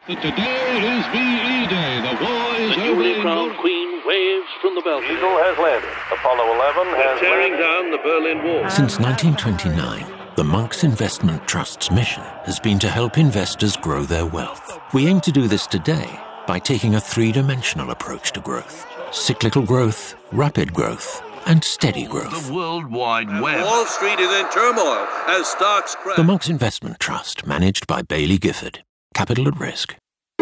But today is VE Day. The war is The newly crowned Queen waves from the balcony. Eagle has landed. Apollo 11 has tearing landed. down the Berlin Wall. Since 1929, the Monks Investment Trust's mission has been to help investors grow their wealth. We aim to do this today by taking a three-dimensional approach to growth: cyclical growth, rapid growth, and steady growth. The World Wide Web. Wall Street is in turmoil as stocks crash. The Monks Investment Trust, managed by Bailey Gifford. Capital at risk.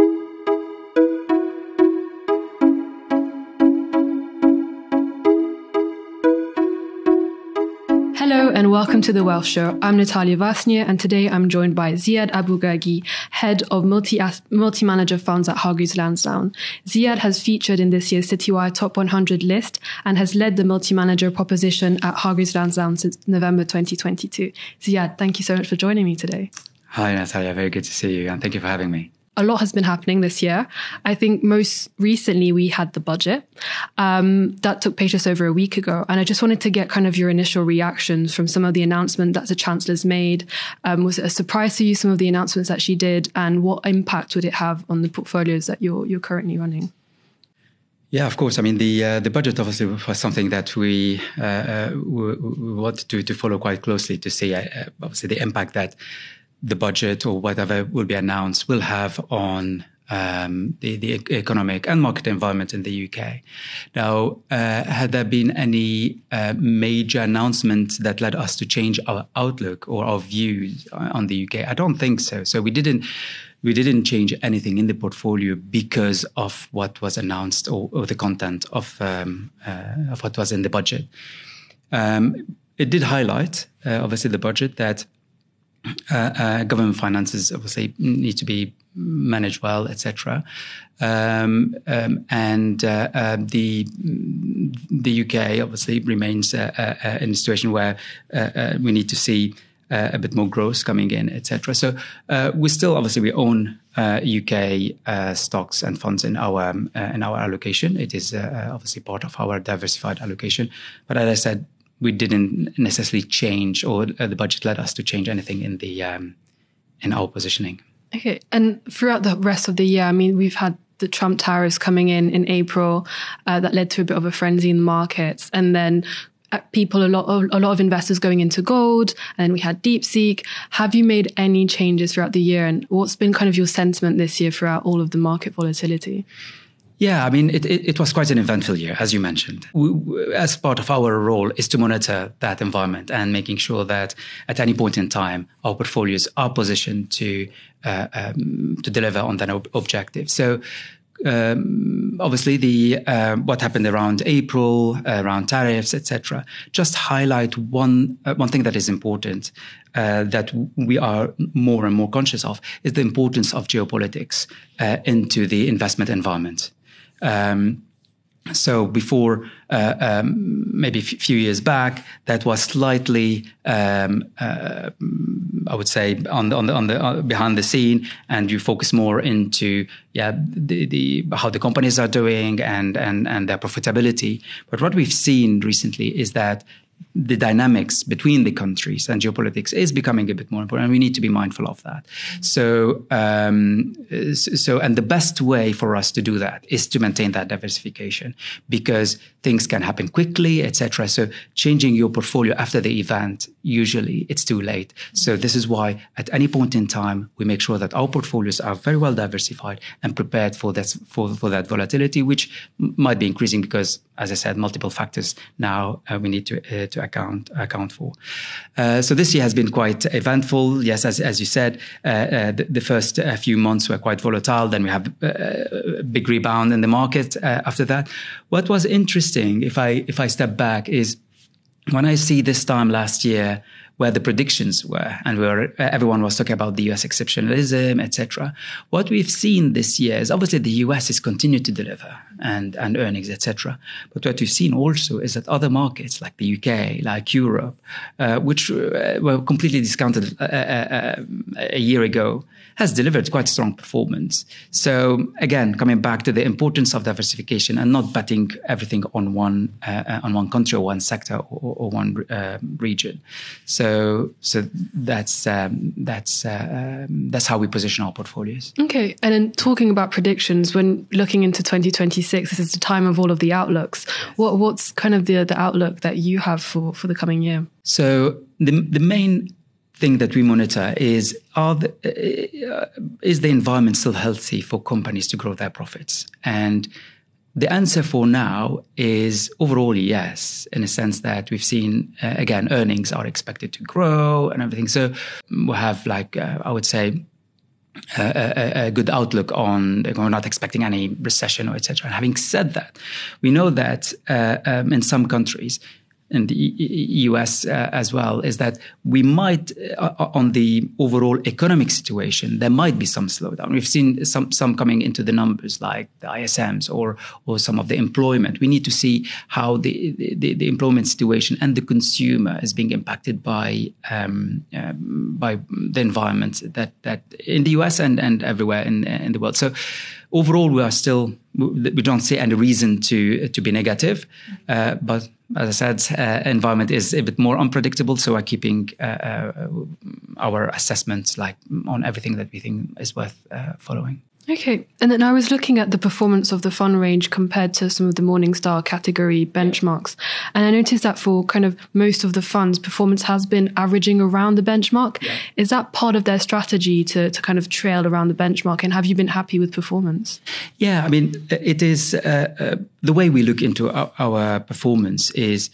Hello and welcome to The Wealth Show. I'm Natalia Vasnier and today I'm joined by Ziad Abu-Ghagi, Head of Multi-Manager Funds at Hargreaves Lansdown. Ziad has featured in this year's Citywire Top 100 list and has led the multi-manager proposition at Hargreaves Lansdown since November 2022. Ziad, thank you so much for joining me today. Hi, Natalia. Very good to see you, and thank you for having me. A lot has been happening this year. I think most recently we had the budget that took place just over a week ago. And I just wanted to get kind of your initial reactions from some of the announcements that the Chancellor's made. Was it a surprise to you, some of the announcements that she did? And what impact would it have on the portfolios that you're currently running? Yeah, of course. I mean, the budget obviously was something that we want to follow quite closely to see obviously the impact that the budget or whatever will be announced will have on the economic and market environment in the UK. Now, had there been any major announcement that led us to change our outlook or our views on the UK? I don't think so. So we didn't change anything in the portfolio because of what was announced or the content of what was in the budget. It did highlight, obviously, the budget that government finances obviously need to be managed well, etc. And the UK obviously remains in a situation where we need to see a bit more growth coming in, etc. So we own UK stocks and funds in our allocation. It is obviously part of our diversified allocation. But as I said, we didn't necessarily change, or the budget led us to change anything in our positioning. Okay, and throughout the rest of the year, I mean, we've had the Trump tariffs coming in April that led to a bit of a frenzy in the markets, and then a lot of investors going into gold, and we had DeepSeek. Have you made any changes throughout the year, and what's been kind of your sentiment this year throughout all of the market volatility? Yeah, I mean, it was quite an eventful year, as you mentioned. As part of our role is to monitor that environment and making sure that at any point in time, our portfolios are positioned to deliver on that objective. So obviously, what happened around April, around tariffs, etc., just highlight one thing that is important that we are more and more conscious of is the importance of geopolitics into the investment environment. So before, maybe a few years back, that was slightly, I would say, on the behind the scene, and you focus more into how the companies are doing and their profitability. But what we've seen recently is that the dynamics between the countries and geopolitics is becoming a bit more important, and we need to be mindful of that. So and the best way for us to do that is to maintain that diversification, because things can happen quickly, etc. So changing your portfolio after the event, usually it's too late. So this is why at any point in time, we make sure that our portfolios are very well diversified and prepared for that volatility, which might be increasing because, as I said, multiple factors now we need to account for. So this year has been quite eventful. Yes, as you said, the first few months were quite volatile. Then we have a big rebound in the market after that. What was interesting, if I step back, is when I see this time last year where the predictions were and where everyone was talking about the US exceptionalism, etc. What we've seen this year is obviously the US has continued to deliver. and earnings, etc. But what we've seen also is that other markets like the UK, like Europe, which were completely discounted a year ago, has delivered quite strong performance. So again, coming back to the importance of diversification and not betting everything on one country or one sector or one region. So that's how we position our portfolios. Okay, and then talking about predictions, when looking into 2026, this is the time of all of the outlooks. What's kind of the outlook that you have for the coming year? So the main thing that we monitor is is the environment still healthy for companies to grow their profits? And the answer for now is overall yes, in a sense that we've seen, again, earnings are expected to grow and everything. So we have, I would say, a good outlook on, we're not expecting any recession or etc. And having said that, we know that in some countries, in the US as well, is that we might, on the overall economic situation, there might be some slowdown. We've seen some coming into the numbers like the ISMs or some of the employment. We need to see how the employment situation and the consumer is being impacted by the environment that in the US and everywhere in the world. So overall, we don't see any reason to be negative, but as I said, environment is a bit more unpredictable, so we're keeping our assessments on everything that we think is worth following. Okay, and then I was looking at the performance of the fund range compared to some of the Morningstar category benchmarks, and I noticed that for kind of most of the funds, performance has been averaging around the benchmark. Yeah. Is that part of their strategy to kind of trail around the benchmark, and have you been happy with performance? Yeah, I mean, it is the way we look into our performance is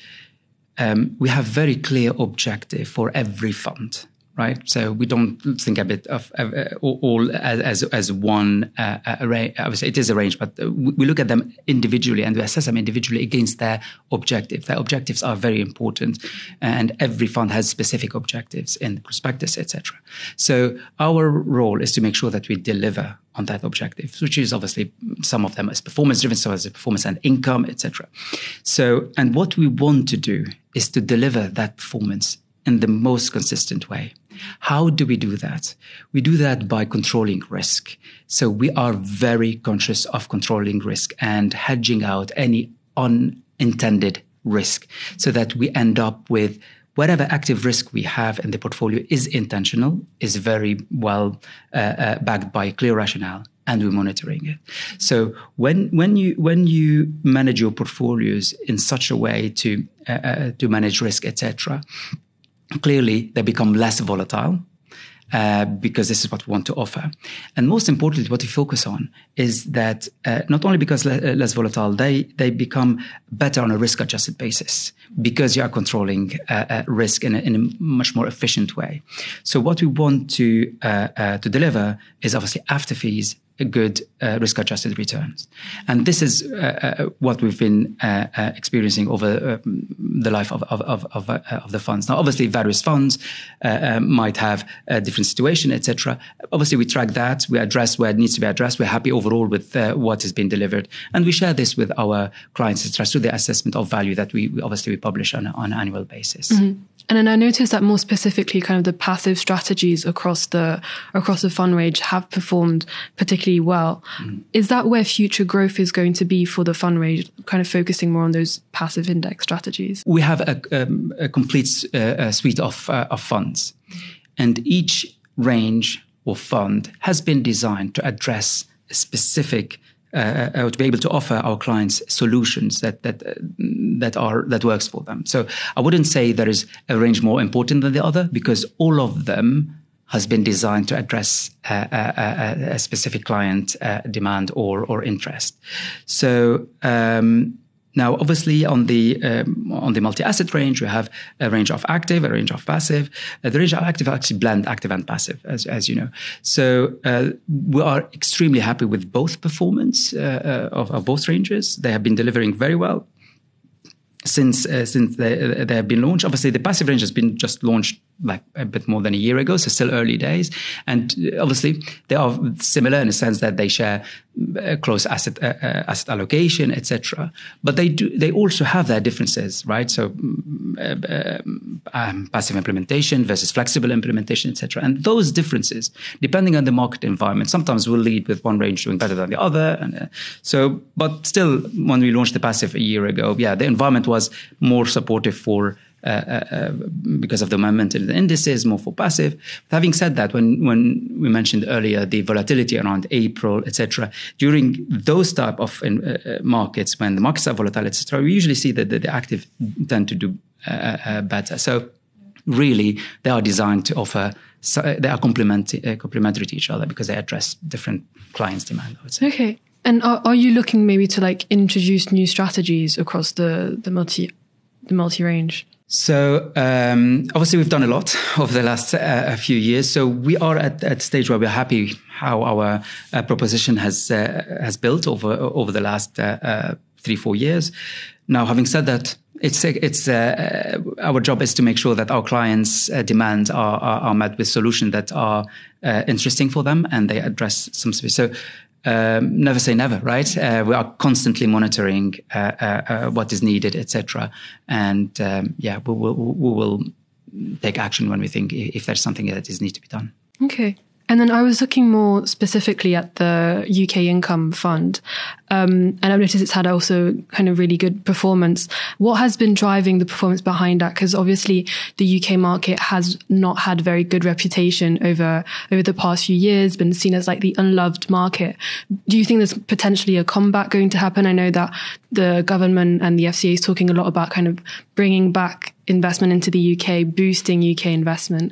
we have very clear objective for every fund. Right, so we don't think a bit of all as one array. Obviously, it is a range, but we look at them individually and we assess them individually against their objective. Their objectives are very important, and every fund has specific objectives in the prospectus, etc. So our role is to make sure that we deliver on that objective, which is obviously some of them is performance driven, some is performance and income, etc. So, and what we want to do is to deliver that performance in the most consistent way. How do we do that? We do that by controlling risk. So we are very conscious of controlling risk and hedging out any unintended risk so that we end up with whatever active risk we have in the portfolio is intentional, is very well backed by clear rationale, and we're monitoring it. So when you manage your portfolios in such a way to manage risk, etc., clearly, they become less volatile because this is what we want to offer. And most importantly, what we focus on is that not only because less volatile, they become better on a risk-adjusted basis because you are controlling risk in a much more efficient way. So what we want to deliver is obviously after fees, a good risk-adjusted returns. And this is what we've been experiencing over the life of the funds. Now, obviously, various funds might have a different situation, etc. Obviously, we track that. We address where it needs to be addressed. We're happy overall with what has been delivered. And we share this with our clients, etc., through the assessment of value that we publish on an annual basis. Mm-hmm. And then I noticed that more specifically, kind of the passive strategies across the fund range have performed particularly well. Mm. Is that where future growth is going to be for the fund range, kind of focusing more on those passive index strategies? We have a complete suite of funds, and each range or fund has been designed to address a specific to be able to offer our clients solutions that works for them. So I wouldn't say there is a range more important than the other because all of them has been designed to address a specific client demand or interest. So now, obviously, on the multi-asset range, we have a range of active, a range of passive. The range of active actually blend active and passive, as you know. So we are extremely happy with both performance of both ranges. They have been delivering very well since they have been launched. Obviously, the passive range has been just launched like a bit more than a year ago, so still early days. And obviously, they are similar in the sense that they share close asset allocation, etc. But they also have their differences, right? So passive implementation versus flexible implementation, etc. And those differences, depending on the market environment, sometimes will lead with one range doing better than the other. And but still, when we launched the passive a year ago, the environment was more supportive for because of the momentum in the indices, more for passive. But having said that, when we mentioned earlier the volatility around April, etc., during those type of markets, when the markets are volatile, etc., we usually see that the active tend to do better. So really, they are designed to offer. So they are complementary to each other because they address different clients' demand, I would say. Okay. And are you looking maybe to like introduce new strategies across the multi range? So obviously we've done a lot over the last few years. So we are at a stage where we're happy how our proposition has built over the last 3-4 years. Now, having said that, it's our job is to make sure that our clients' demands are met with solutions that are interesting for them and they address some specific. So never say never, right? We are constantly monitoring what is needed, etc. And we will take action when we think if there's something that needs to be done. Okay. And then I was looking more specifically at the UK Income Fund, and I've noticed it's had also kind of really good performance. What has been driving the performance behind that? Because obviously the UK market has not had very good reputation over the past few years, been seen as like the unloved market. Do you think there's potentially a comeback going to happen? I know that the government and the FCA is talking a lot about kind of bringing back investment into the UK, boosting UK investment.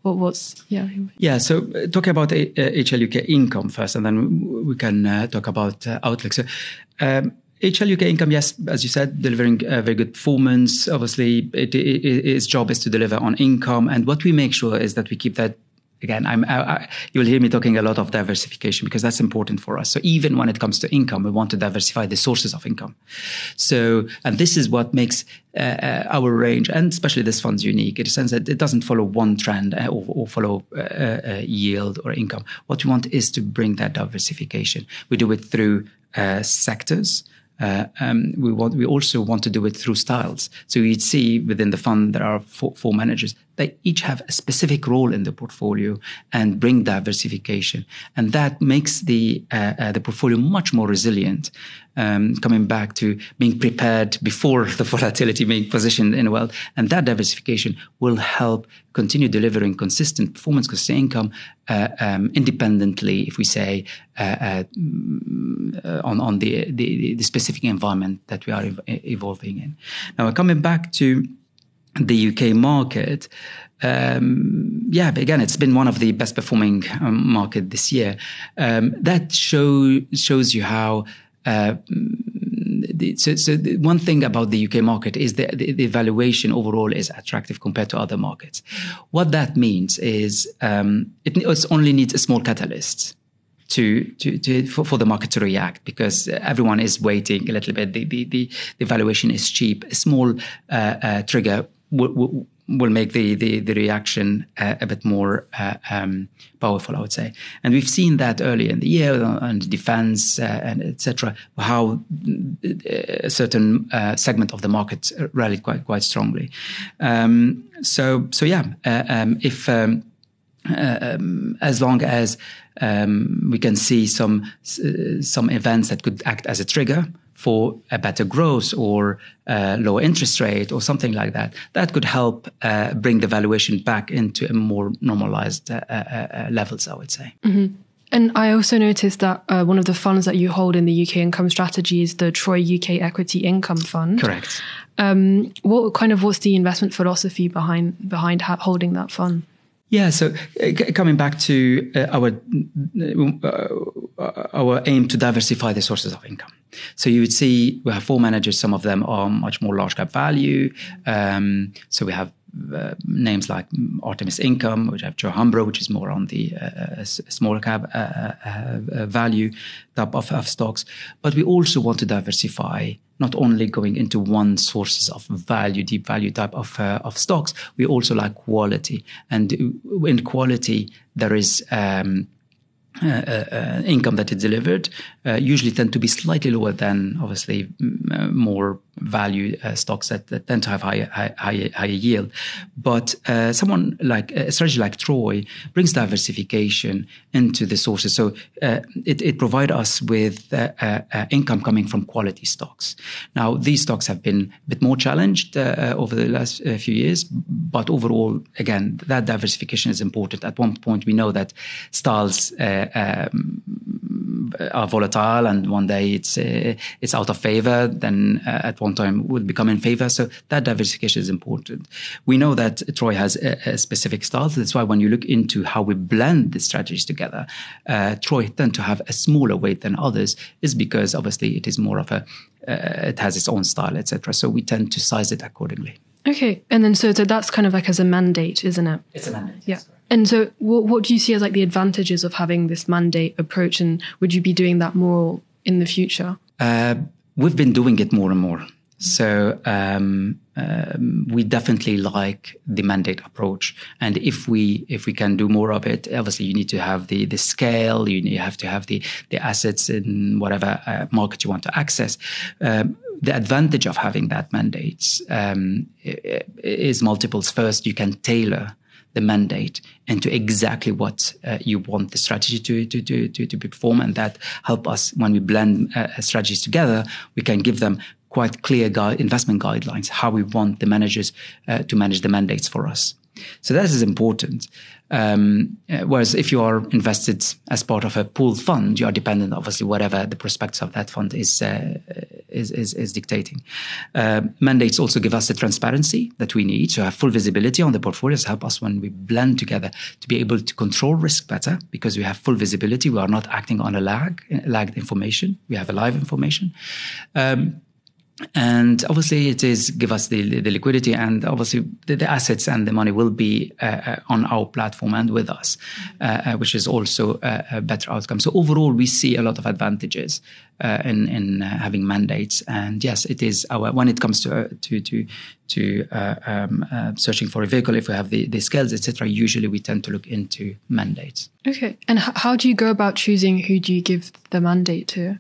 So talking about HL UK Income first, and then we can talk about outlook. So HL UK Income, yes, as you said, delivering very good performance. Obviously, its job is to deliver on income, and what we make sure is that we keep that. Again, you'll hear me talking a lot of diversification because that's important for us. So even when it comes to income, we want to diversify the sources of income. So, and this is what makes our range, and especially this fund's unique in the sense that it doesn't follow one trend or follow yield or income. What we want is to bring that diversification. We do it through sectors. We also want to do it through styles. So you'd see within the fund there are four managers. They each have a specific role in the portfolio and bring diversification, and that makes the portfolio much more resilient. Coming back to being prepared before the volatility, being positioned in well, and that diversification will help continue delivering consistent performance, consistent income, independently, if we say, on the specific environment that we are evolving in. Now, coming back to the UK market, but again, it's been one of the best performing market this year. That shows you how. The one thing about the UK market is the valuation overall is attractive compared to other markets. What that means is it only needs a small catalyst for the market to react, because everyone is waiting a little bit. The valuation is cheap. A small trigger will make the reaction a bit more powerful, I would say. And we've seen that earlier in the year on defense and etc. How a certain segment of the market rallied quite strongly. If as long as we can see some events that could act as a trigger for a better growth or lower interest rate or something like that, that could help bring the valuation back into a more normalized levels, I would say. Mm-hmm. And I also noticed that one of the funds that you hold in the UK income strategy is the Troy UK Equity Income Fund. Correct. What's the investment philosophy behind holding that fund? Yeah, so coming back to our aim to diversify the sources of income. So you would see we have 4 managers. Some of them are much more large cap value. So we have names like Artemis Income, we have Joe Hambro, which is more on the small cap value type of stocks. But we also want to diversify, not only going into one sources of value, deep value type of stocks. We also like quality, and in quality there is income that is delivered usually tend to be slightly lower than obviously more value stocks that tend to have higher yield. But someone like a strategy like Troy brings diversification into the sources. So it provides us with income coming from quality stocks. Now, these stocks have been a bit more challenged over the last few years, but overall, again, that diversification is important. At one point, we know that styles are volatile, and one day it's out of favor, then at one time would become in favor. So that diversification is important. We know that Troy has a specific style. So that's why when you look into how we blend the strategies together, Troy tend to have a smaller weight than others, is because obviously it is more of it has its own style, etc. So we tend to size it accordingly. Okay, and then so that's kind of like as a mandate, isn't it? It's a mandate. Yeah. And so what do you see as like the advantages of having this mandate approach, and would you be doing that more in the future? We've been doing it more and more. So we definitely like the mandate approach. And if we can do more of it, obviously you need to have the scale, you have to have the assets in whatever market you want to access. The advantage of having that mandate is multiples. First, you can tailor the mandate into exactly what you want the strategy to perform, and that help us when we blend strategies together. We can give them quite clear investment guidelines, how we want the managers to manage the mandates for us. So that is important. Whereas if you are invested as part of a pooled fund, you are dependent, obviously, whatever the prospects of that fund is dictating. Mandates also give us the transparency that we need to have full visibility on the portfolios, help us when we blend together to be able to control risk better, because we have full visibility. We are not acting on a lagged information. We have a live information. And obviously it is give us the liquidity, and obviously the assets and the money will be on our platform and with us, which is also a better outcome. So overall, we see a lot of advantages in having mandates. And yes, it is when it comes to searching for a vehicle, if we have the skills, etc., usually we tend to look into mandates. Okay. And how do you go about choosing who do you give the mandate to?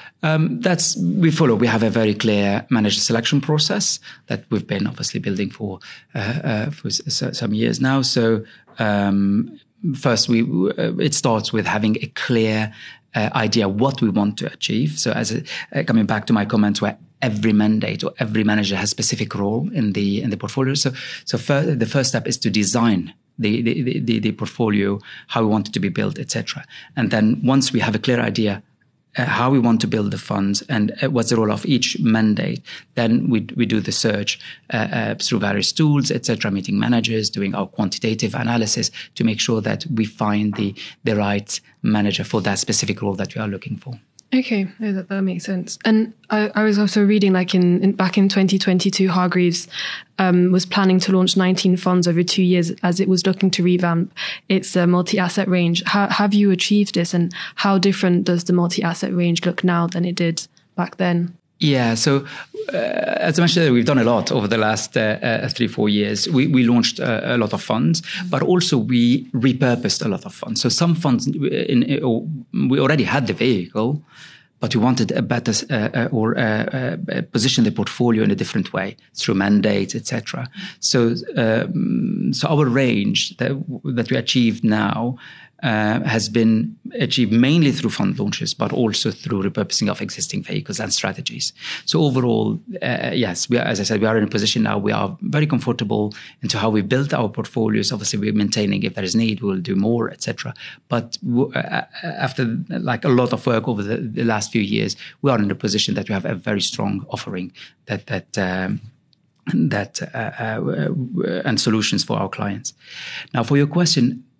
We have a very clear manager selection process that we've been obviously building for some years now. So first, it starts with having a clear idea what we want to achieve. So coming back to my comments where every mandate or every manager has a specific role in the portfolio. So the first step is to design the portfolio, how we want it to be built, etc. And then once we have a clear idea how we want to build the funds and what's the role of each mandate, then we do the search through various tools, etc., meeting managers, doing our quantitative analysis to make sure that we find the right manager for that specific role that we are looking for. Okay, that makes sense. And I was also reading, like back in 2022, Hargreaves was planning to launch 19 funds over 2 years as it was looking to revamp its multi-asset range. Have you achieved this, and how different does the multi-asset range look now than it did back then? Yeah, so as I mentioned, we've done a lot over the last 3-4 years. We launched a lot of funds, but also we repurposed a lot of funds. So some funds, we already had the vehicle, but we wanted a better position the portfolio in a different way through mandates, etc. So our range that we achieved now has been achieved mainly through fund launches, but also through repurposing of existing vehicles and strategies. So overall, yes, as I said, we are in a position now. We are very comfortable into how we built our portfolios. Obviously, we're maintaining. If there is need, we'll do more, etc. But after like a lot of work over the last few years, we are in a position that we have a very strong offering and solutions for our clients. Now, for your question,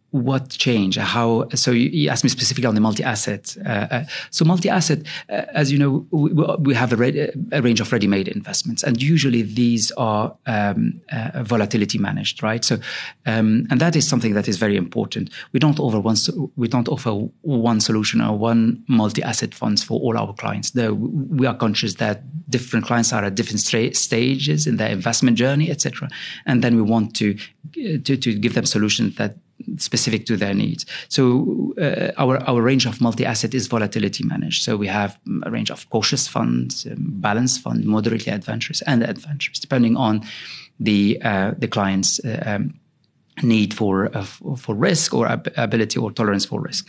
what changed? How? So you asked me specifically on the multi-asset. So multi-asset, as you know, we have a range of ready-made investments, and usually these are volatility managed, right? So, and that is something that is very important. We don't offer one solution or one multi-asset funds for all our clients. Though we are conscious that different clients are at different stages in their investment journey, etc. And then we want to give them solutions that specific to their needs. So our range of multi-asset is volatility managed. So we have a range of cautious funds, balanced fund, moderately adventurous, and adventurous, depending on the client's need for risk or ability or tolerance for risk.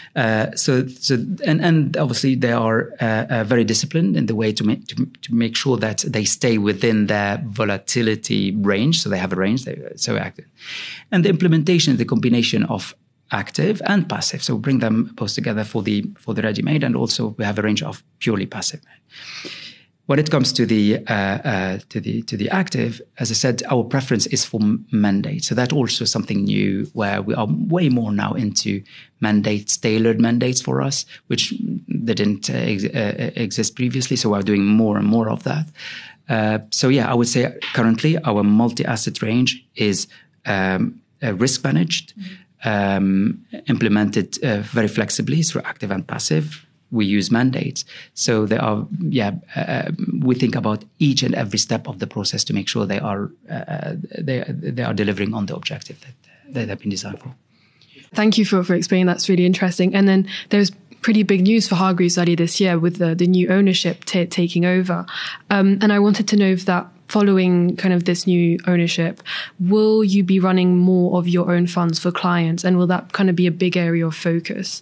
And obviously they are very disciplined in the way to make sure that they stay within their volatility range. So they have a range, they're so active. And the implementation, the combination of active and passive. So bring them both together for the ready-made, and also we have a range of purely passive. When it comes to the active, as I said, our preference is for mandates. So that's also something new, where we are way more now into mandates, tailored mandates for us, which didn't exist previously. So we're doing more and more of that. So yeah, I would say currently our multi-asset range is risk managed, implemented very flexibly through active and passive. We use mandates. So they are, we think about each and every step of the process to make sure they are delivering on the objective that they have been designed for. Thank you for explaining. That's really interesting. And then there's pretty big news for Hargreaves earlier this year with the new ownership taking over. And I wanted to know if that, following kind of this new ownership, will you be running more of your own funds for clients? And will that kind of be a big area of focus?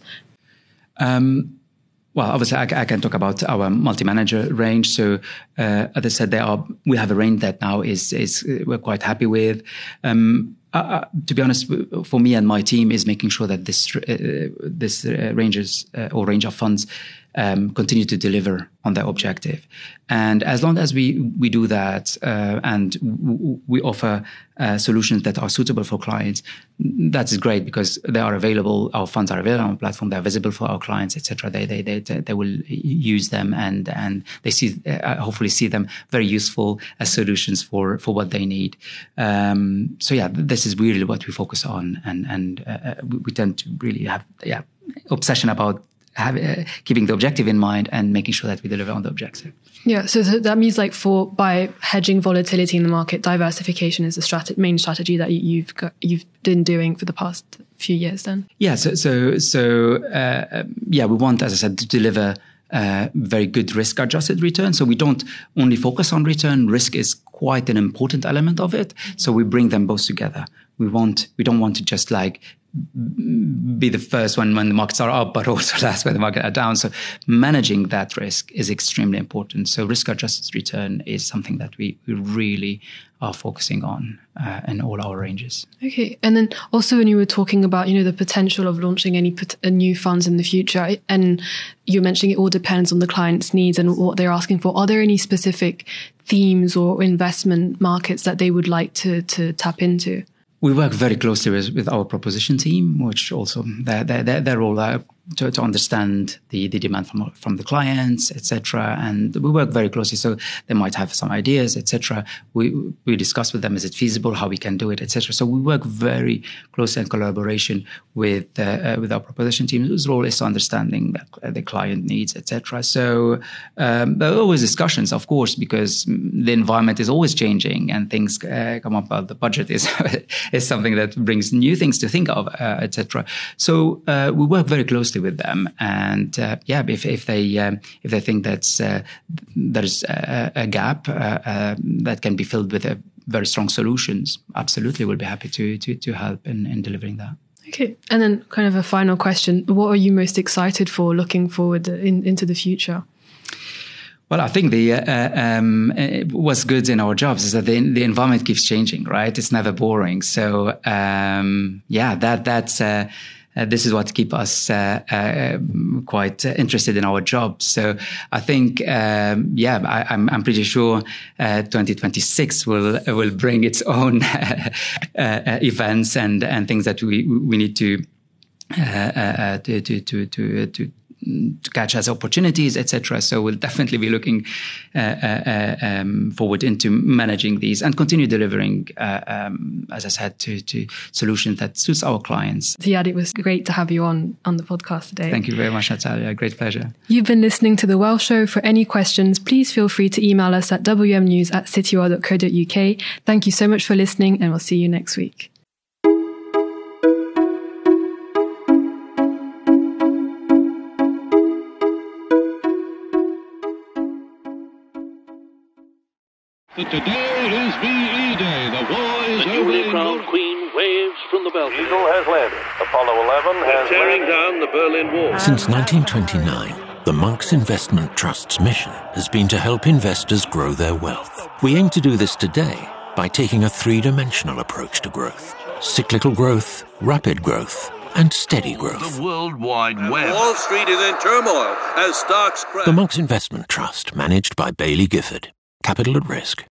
Well, obviously, I can talk about our multi-manager range. So, as I said, we have a range that now is we're quite happy with. To be honest, for me and my team, is making sure that this range of funds continue to deliver on their objective. And as long as we do that, and we offer solutions that are suitable for clients, that is great, because they are available. Our funds are available on our platform. They're visible for our clients, etc. They will use them, and they hopefully see them very useful as solutions for what they need. So yeah, this is really what we focus on, and we tend to really have obsession about keeping the objective in mind and making sure that we deliver on the objective. Yeah, so that means by hedging volatility in the market, diversification is the main strategy that you've been doing for the past few years. Then, yeah. We want, as I said, to deliver very good risk-adjusted return. So we don't only focus on return. Risk is quite an important element of it. So we bring them both together. We don't want to just be the first one when the markets are up, but also last when the markets are down. So managing that risk is extremely important. So risk-adjusted return is something that we really are focusing on in all our ranges. Okay. And then also when you were talking about, the potential of launching any new funds in the future, and you're mentioning it all depends on the client's needs and what they're asking for. Are there any specific themes or investment markets that they would like to tap into? We work very closely with our proposition team, which also their role to understand the demand from the clients, etc. And we work very closely, so they might have some ideas, etc. We discuss with them, is it feasible, how we can do it, etc. So we work very closely in collaboration with our proposition team, whose role is understanding the client needs, etc. So there are always discussions, of course, because the environment is always changing and things come up. The budget is something that brings new things to think of, etc. So we work very closely with them, and if they think there's a gap that can be filled with very strong solutions, absolutely, we'll be happy to help in delivering that. Okay, and then kind of a final question: what are you most excited for looking forward into the future? Well, I think what's good in our jobs is that the environment keeps changing, right? It's never boring. So that's this is what keeps us quite interested in our job. So I think, I'm pretty sure 2026 will bring its own events and things that we need to catch as opportunities, etc. So we'll definitely be looking forward into managing these and continue delivering, as I said, to solutions that suits our clients. Ziad, it was great to have you on the podcast today. Thank you very much, Natalia. Great pleasure. You've been listening to The Well Show. For any questions, please feel free to email us at wmnews@cityworld.co.uk. Thank you so much for listening, and we'll see you next week. Today is VE Day. The war is The over. newly crowned Queen waves from the balcony. Eagle has landed. Apollo 11 has Tearing landed. down the Berlin Wall. Since 1929, the Monks Investment Trust's mission has been to help investors grow their wealth. We aim to do this today by taking a three-dimensional approach to growth: cyclical growth, rapid growth, and steady growth. The World Wide Web. Wall Street is in turmoil as stocks crash. The Monks Investment Trust, managed by Baillie Gifford. Capital at risk.